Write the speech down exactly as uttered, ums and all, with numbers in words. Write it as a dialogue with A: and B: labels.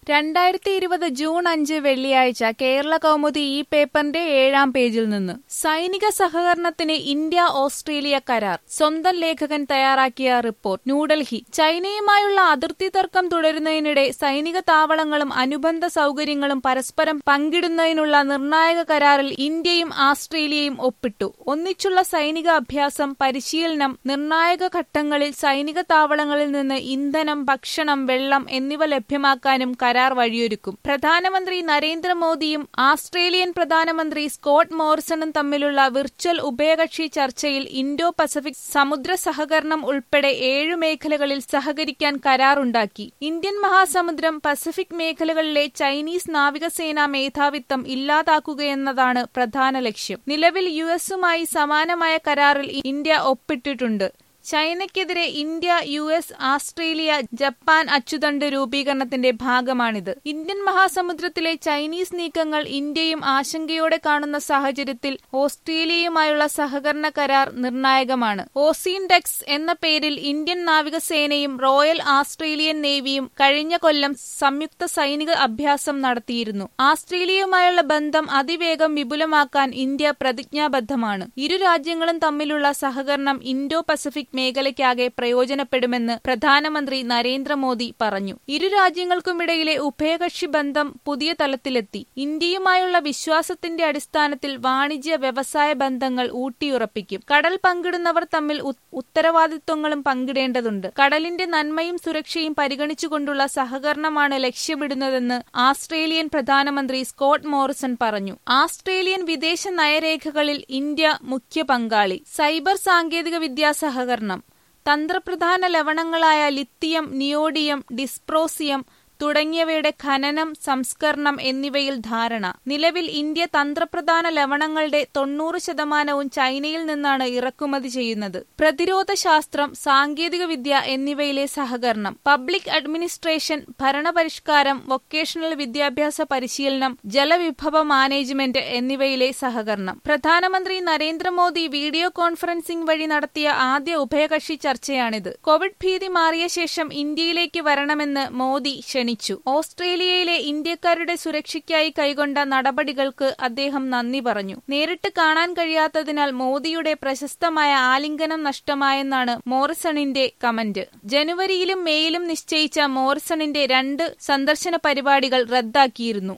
A: രണ്ടായിരത്തി ഇരുപത് ജൂൺ അഞ്ച് വെള്ളിയാഴ്ച കേരള കൗമുദി ഈ പേപ്പറിന്റെ ഏഴാം പേജിൽ നിന്ന് സൈനിക സഹകരണത്തിന് ഇന്ത്യ ഓസ്ട്രേലിയ കരാർ. സ്വന്തം ലേഖകൻ തയ്യാറാക്കിയ റിപ്പോർട്ട്. ന്യൂഡൽഹി. ചൈനയുമായുള്ള അതിർത്തി തർക്കം തുടരുന്നതിനിടെ സൈനിക താവളങ്ങളും അനുബന്ധ സൗകര്യങ്ങളും പരസ്പരം പങ്കിടുന്നതിനുള്ള നിർണായക കരാറിൽ ഇന്ത്യയും ആസ്ട്രേലിയയും ഒപ്പിട്ടു. ഒന്നിച്ചുള്ള സൈനിക അഭ്യാസം, പരിശീലനം, നിർണായക ഘട്ടങ്ങളിൽ സൈനിക താവളങ്ങളിൽ നിന്ന് ഇന്ധനം, ഭക്ഷണം, വെള്ളം എന്നിവ ലഭ്യമാക്കാനും കരാർ വഴിയൊരുക്കും. പ്രധാനമന്ത്രി നരേന്ദ്രമോദിയും ആസ്ട്രേലിയൻ പ്രധാനമന്ത്രി സ്കോട്ട് മോറിസണും തമ്മിലുള്ള വിർച്വൽ ഉഭയകക്ഷി ചർച്ചയിൽ ഇൻഡോ പസഫിക് സമുദ്ര സഹകരണം ഉൾപ്പെടെ ഏഴു മേഖലകളിൽ സഹകരിക്കാൻ കരാറുണ്ടാക്കി. ഇന്ത്യൻ മഹാസമുദ്രം, പസഫിക് മേഖലകളിലെ ചൈനീസ് നാവികസേനാ മേധാവിത്വം ഇല്ലാതാക്കുകയെന്നതാണ് പ്രധാന ലക്ഷ്യം. നിലവിൽ യു എസുമായി സമാനമായ കരാറിൽ ഇന്ത്യ ഒപ്പിട്ടിട്ടുണ്ട്. ചൈനയ്ക്കെതിരെ India, U S, Australia, Japan അച്ചുതണ്ട് രൂപീകരണത്തിന്റെ ഭാഗമാണിത്. ഇന്ത്യൻ മഹാസമുദ്രത്തിലെ ചൈനീസ് നീക്കങ്ങൾ ഇന്ത്യയും ആശങ്കയോടെ കാണുന്ന സാഹചര്യത്തിൽ ഓസ്ട്രേലിയയുമായുള്ള സഹകരണ കരാർ നിർണായകമാണ്. ഓസീൻഡെക്സ് എന്ന പേരിൽ ഇന്ത്യൻ നാവികസേനയും റോയൽ ആസ്ട്രേലിയൻ നേവിയും കഴിഞ്ഞ കൊല്ലം സംയുക്ത സൈനിക അഭ്യാസം നടത്തിയിരുന്നു. ആസ്ട്രേലിയയുമായുള്ള ബന്ധം അതിവേഗം വിപുലമാക്കാൻ ഇന്ത്യ പ്രതിജ്ഞാബദ്ധമാണ്. ഇരു രാജ്യങ്ങളും തമ്മിലുള്ള സഹകരണം ഇൻഡോ പസഫിക് മേഖലയ്ക്കാകെ പ്രയോജനപ്പെടുമെന്ന് പ്രധാനമന്ത്രി നരേന്ദ്രമോദി പറഞ്ഞു. ഇരു രാജ്യങ്ങൾക്കുമിടയിലെ ഉഭയകക്ഷി ബന്ധം പുതിയ തലത്തിലെത്തി. ഇന്ത്യയുമായുള്ള വിശ്വാസത്തിന്റെ അടിസ്ഥാനത്തിൽ വാണിജ്യ, വ്യവസായ ബന്ധങ്ങൾ ഊട്ടിയുറപ്പിക്കും. കടൽ പങ്കിടുന്നവർ തമ്മിൽ ഉത്തരവാദിത്വങ്ങളും പങ്കിടേണ്ടതുണ്ട്. കടലിന്റെ നന്മയും സുരക്ഷയും പരിഗണിച്ചുകൊണ്ടുള്ള സഹകരണമാണ് ലക്ഷ്യമിടുന്നതെന്ന് ആസ്ട്രേലിയൻ പ്രധാനമന്ത്രി സ്കോട്ട് മോറിസൺ പറഞ്ഞു. ആസ്ട്രേലിയൻ വിദേശ നയരേഖകളിൽ ഇന്ത്യ മുഖ്യ പങ്കാളി. സൈബർ സാങ്കേതിക വിദ്യാ സഹകരണം. തന്ത്രപ്രധാന ലവണങ്ങളായ ലിത്തിയം, നിയോഡിയം, ഡിസ്പ്രോസിയം തുടങ്ങിയവയുടെ ഖനനം, സംസ്കരണം എന്നിവയിൽ ധാരണ. നിലവിൽ ഇന്ത്യ തന്ത്രപ്രധാന ലവണങ്ങളുടെ തൊണ്ണൂറ് ശതമാനവും ചൈനയിൽ നിന്നാണ് ഇറക്കുമതി ചെയ്യുന്നത്. പ്രതിരോധ ശാസ്ത്രം, സാങ്കേതിക വിദ്യ എന്നിവയിലെ സഹകരണം. പബ്ലിക് അഡ്മിനിസ്ട്രേഷൻ, ഭരണപരിഷ്കാരം, വൊക്കേഷണൽ വിദ്യാഭ്യാസ പരിശീലനം, ജലവിഭവ മാനേജ്മെന്റ് എന്നിവയിലെ സഹകരണം. പ്രധാനമന്ത്രി നരേന്ദ്രമോദി വീഡിയോ കോൺഫറൻസിംഗ് വഴി നടത്തിയ ആദ്യ ഉഭയകക്ഷി ചർച്ചയാണിത്. കോവിഡ് ഭീതി മാറിയ ശേഷം ഇന്ത്യയിലേക്ക് വരണമെന്ന് മോദി ക്ഷണിച്ചു. ഓസ്ട്രേലിയയിലെ ഇന്ത്യക്കാരുടെ സുരക്ഷയ്ക്കായി കൈക്കൊണ്ട നടപടികൾക്ക് അദ്ദേഹം നന്ദി പറഞ്ഞു. നേരിട്ട് കാണാൻ കഴിയാത്തതിനാൽ മോദിയുടെ പ്രശസ്തമായ ആലിംഗനം നഷ്ടമായെന്നാണ് മോറിസണിന്റെ കമന്റ്. ജനുവരിയിലും മേയിലും നിശ്ചയിച്ച മോറിസണിന്റെ രണ്ട് സന്ദർശന പരിപാടികൾ റദ്ദാക്കിയിരുന്നു.